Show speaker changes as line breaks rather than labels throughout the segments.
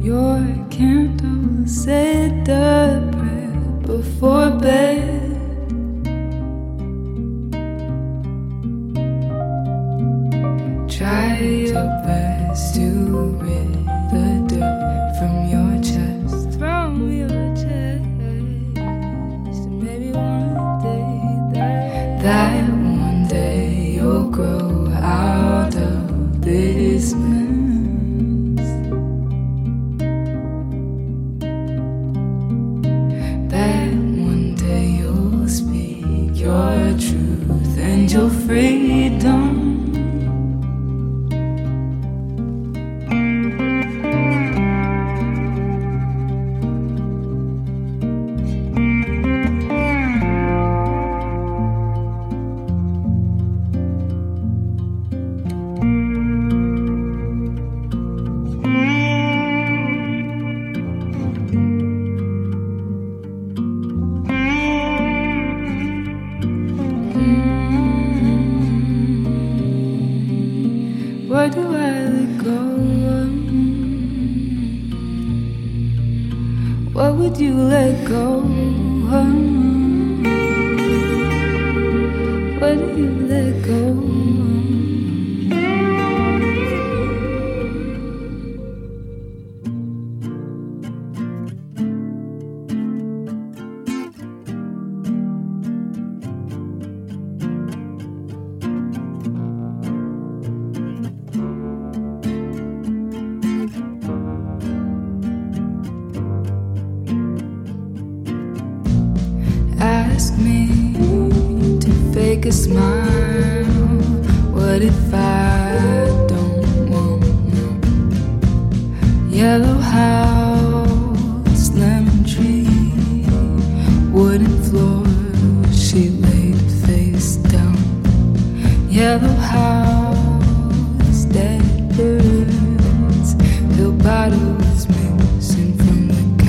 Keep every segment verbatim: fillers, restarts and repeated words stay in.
Your candle said the prayer before bed. Try your best to rid the dirt from your chest, from your chest. And maybe one day that, that one day you'll grow out of this mess. That one day you'll speak your truth and your freedom. Where do I let go? What would you let go? What do you let go? Ask me to fake a smile. What if I don't want no? Yellow house, lemon tree, wooden floor, she laid face down. Yellow house, dead birds, pill bottles missing from the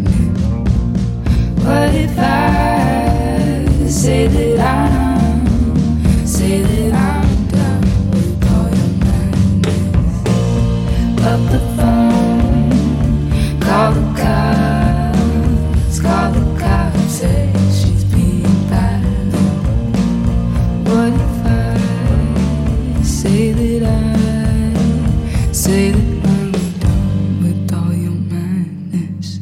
cabinet. What if I say that I'm, say that I'm done with all your madness? Up the phone, call the cops, call the cops, say she's being bad. What if I say that I, say that I'm done with all your madness?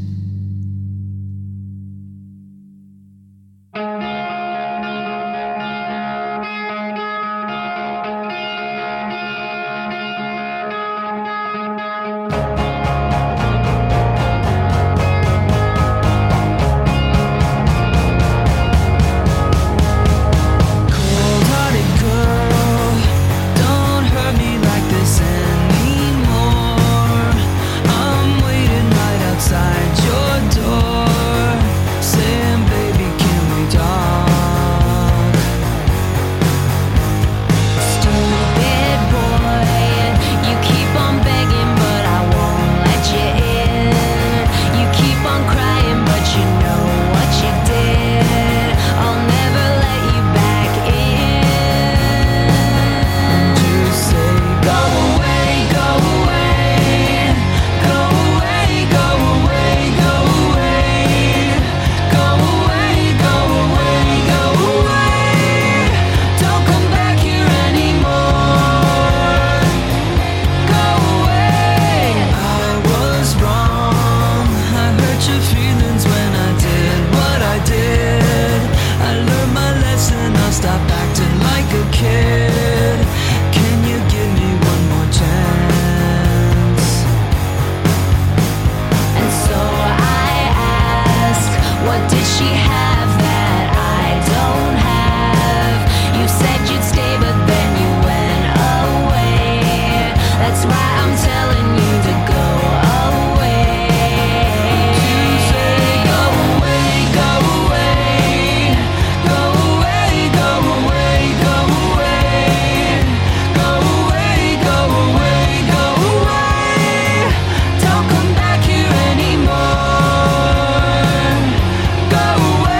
Go away.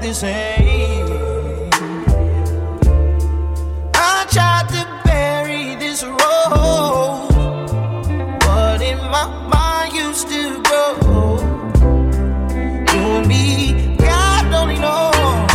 the same. I tried to bury this rose, but in my mind used to grow. You and me, God only knows.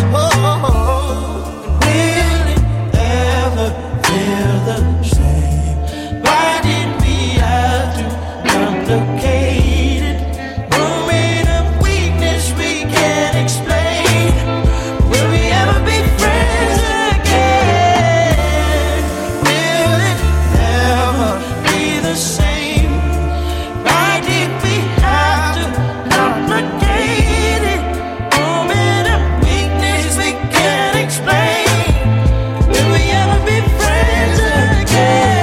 Will it ever feel the same? Why did we have to complicate it? Moment of weakness we can't explain. Will we ever be friends again? Will it ever be the same? Why did we have to complicate it? Moment of weakness we can't explain. Will we ever be friends again?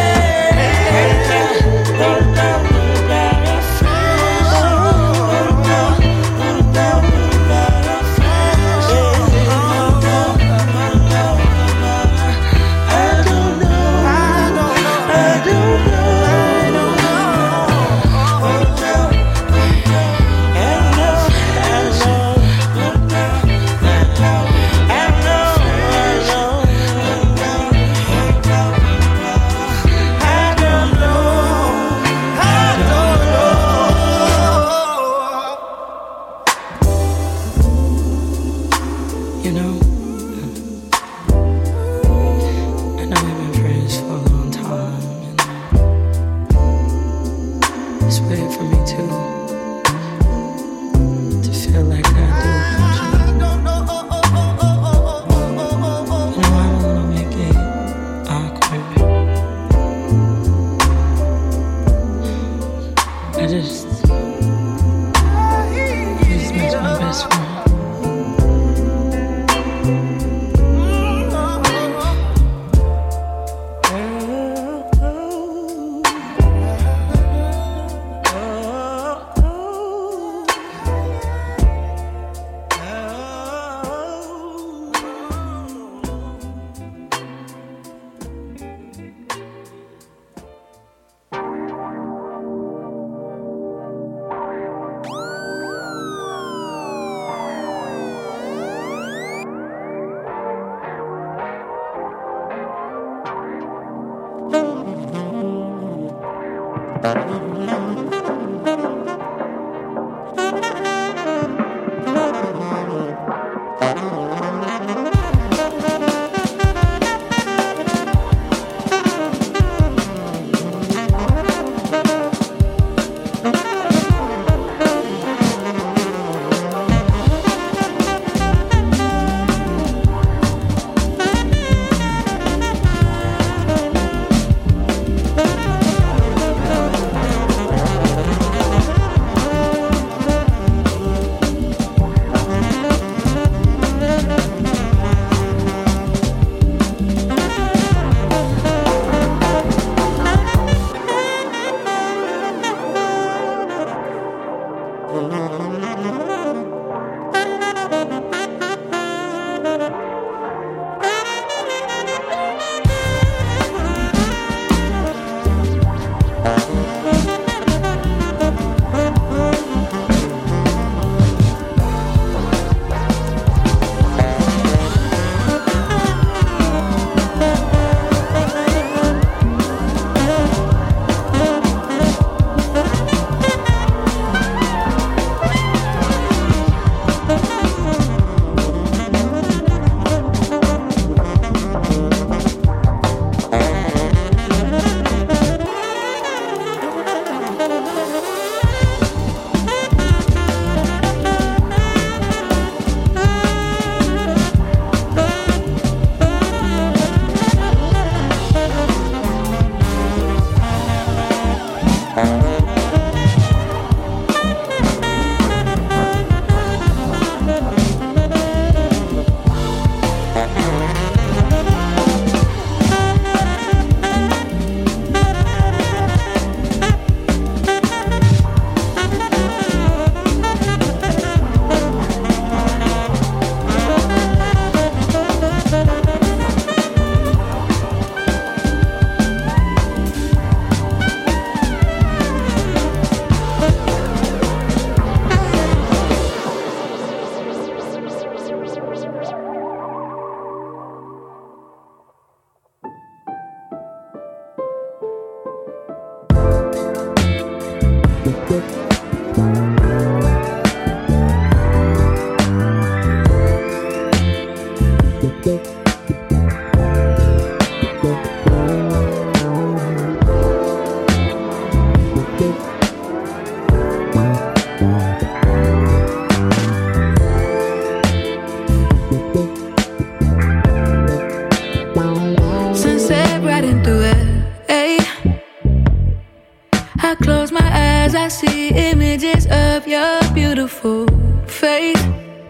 I close my eyes, I see images of your beautiful face.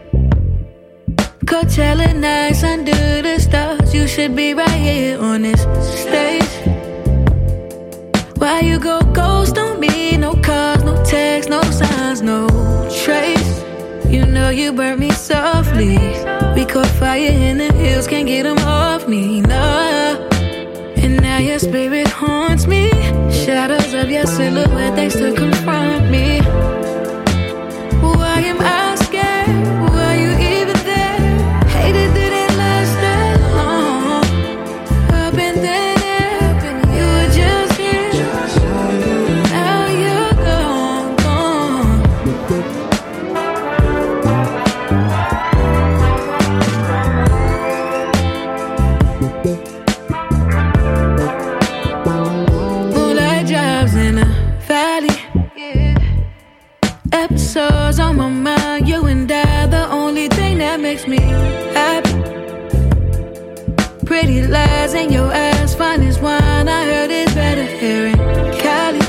Coachella nights under the stars, you should be right here on this stage. Why you go ghost on me? No cars, no texts, no signs, no trace. You know you burnt me softly. We caught fire in the hills, can't get them off me, no. And now your spirit haunts me. Shadows of your silhouette, they still confront me. Why am I scared? Were you even there? Hated didn't last that long. Up and then you were just here. Now you're gone, gone. Moonlight drives in a valley. Episodes on my mind, you and I, the only thing that makes me happy. Pretty lies in your eyes, fine as wine, I heard it's better here in Cali.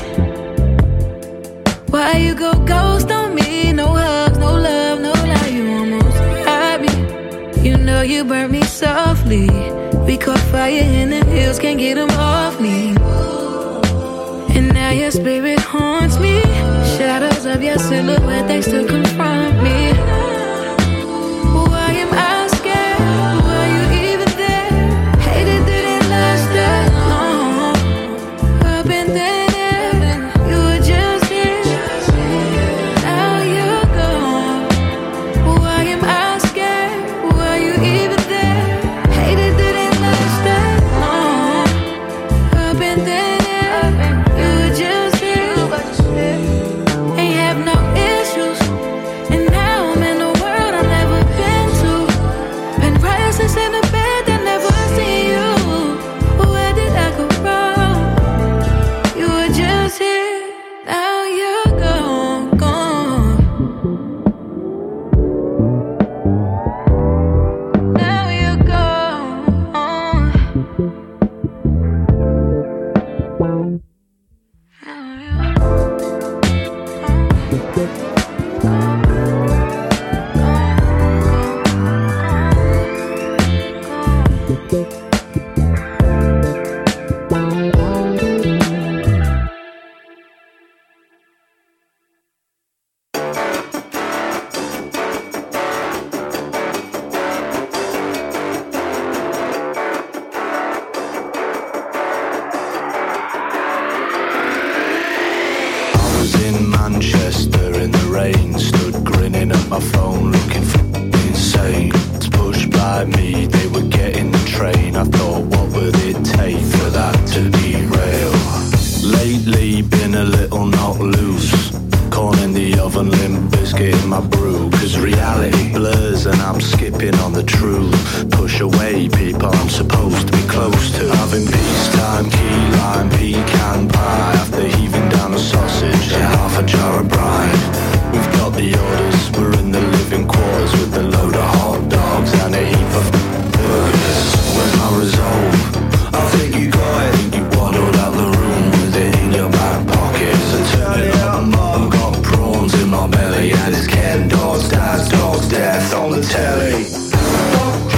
Why you go ghost on me? No hugs, no love, no lie, you almost had me. You know you burnt me softly. We caught fire in the hills, can't get them off me. And now your spirit haunts me. Shadows of your silhouette, they still confront me. Why am I scared? Were you even there? Hated didn't last that long. Up and then you were just here. Now you're gone. Why am I scared? Were you even there? Hated didn't last that long. Up and then you were just here. Ain't have no issues. And now I'm in a world I've never been to. Been restless in a bed that never seen you. Where did I go wrong? You were just here. Now you're gone, gone. Now you're gone. Now you're
in Manchester in the rain, stood grinning at my phone looking for insane. Pushed by me, they were getting the train. I thought, what would it take for that to derail? Lately been a little not loose, corn in the oven, limp biscuit in my brew. Cause reality blurs and I'm skipping on the truth. Push away people I'm supposed to be close to. Having peacetime, key lime, pecan pie, after heaving down a sausage and half a jar of brine. We've got the orders, we're in the living quarters with a load of hot dogs and a heap of burgers. Where's my resolve? I think you got it. Think you waddled out the room with it in your back pockets and turn it up. I've got prawns in my belly and it's Ken Dodds, Dad's Dog's death on the telly.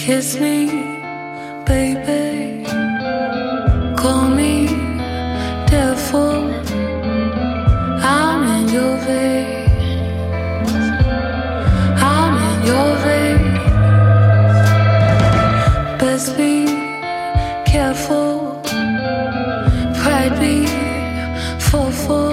Kiss me, baby. Call me devil. I'm in your veins. I'm in your veins. Best be careful. Pride be full.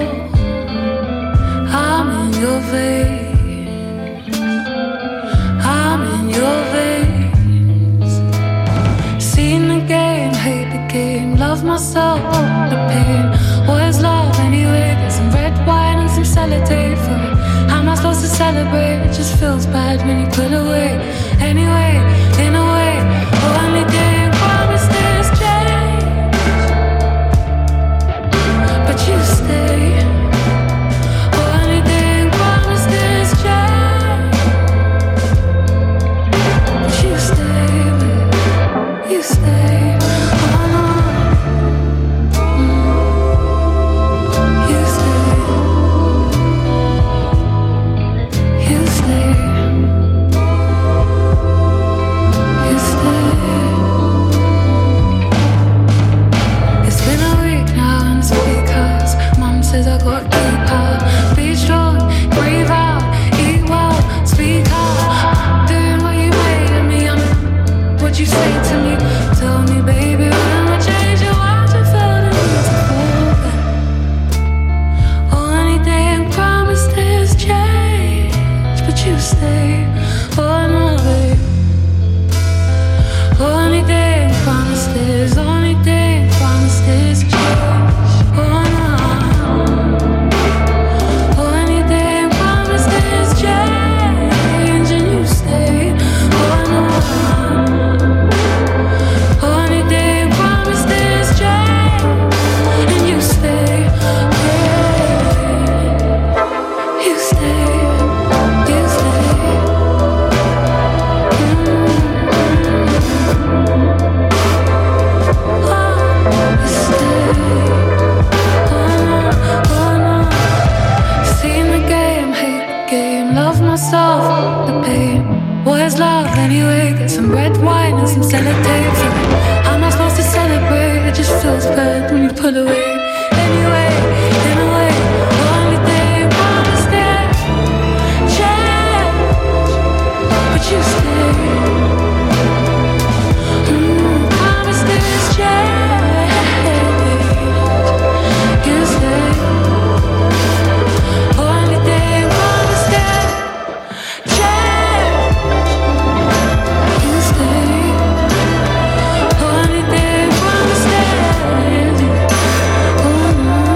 I'm in your veins. I'm in your veins. Seen the game, hate the game, love myself, the pain. What is love anyway? Get some red wine and some sellotape for it. How am I supposed to celebrate? It just feels bad when you put away. Anyway, in a way, the only day promised is change, but you stay. Only day promised is change, but you stay. You stay. Oh no. You stay. You stay. You stay. It's been a week now and it's because Mom says I got deep out. Be strong, breathe out, eat well, speak out. Doing what you made of me, I'm what you say to me. Tell me, baby, when I change your world, you felt the need to fall back. Only thing promised is change, but you stay. Oh no, babe. Only thing promised is, only thing promised is change. Oh no. Only thing promised is change, and you stay. Oh no. Only thing promised is change, and you stay. Yeah. You stay. You stay. Mm. Oh, you stay. Oh no, oh no. Seen the game, hate the game, love myself, the pain. What is love anyway? Get some red wine and some sellotape. How am I supposed to celebrate? It just feels bad when you pull away. Anyway, in a way, the only thing promised is change, but you stay. Mm, promised is change, you stay. Only thing promised is change, you stay. Only thing promised is, oh no.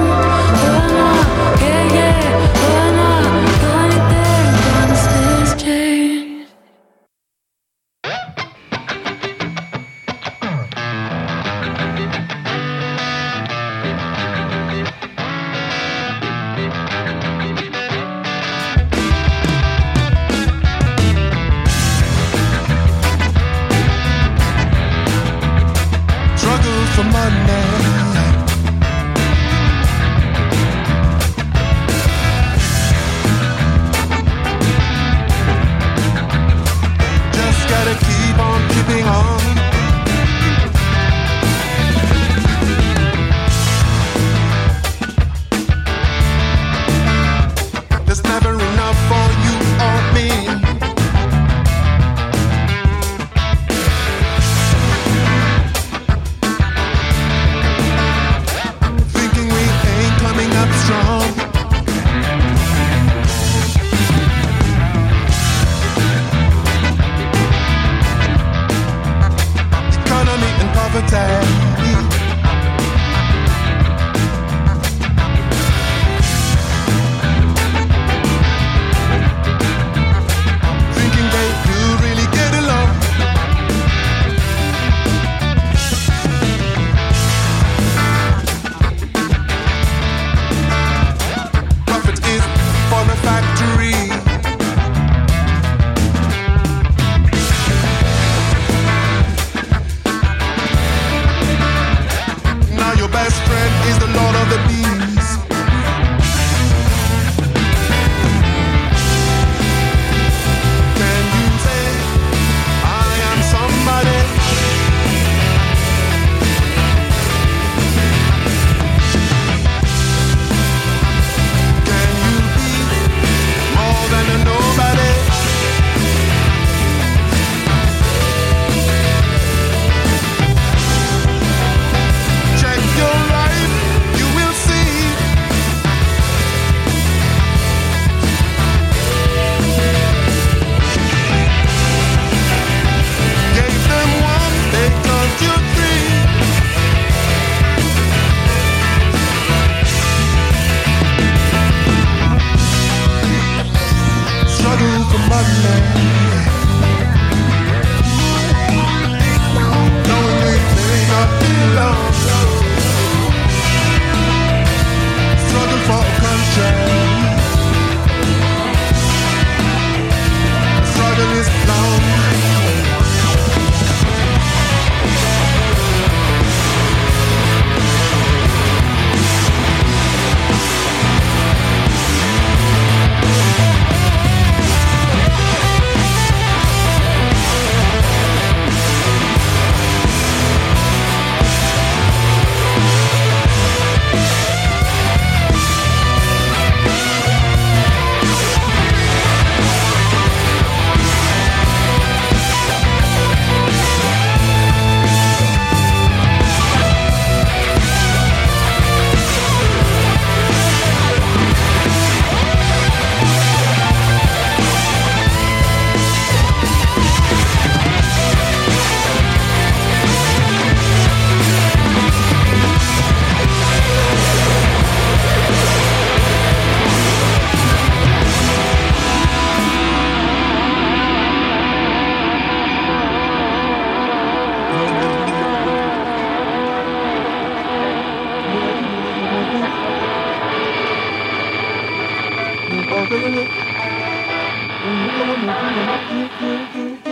Thank you.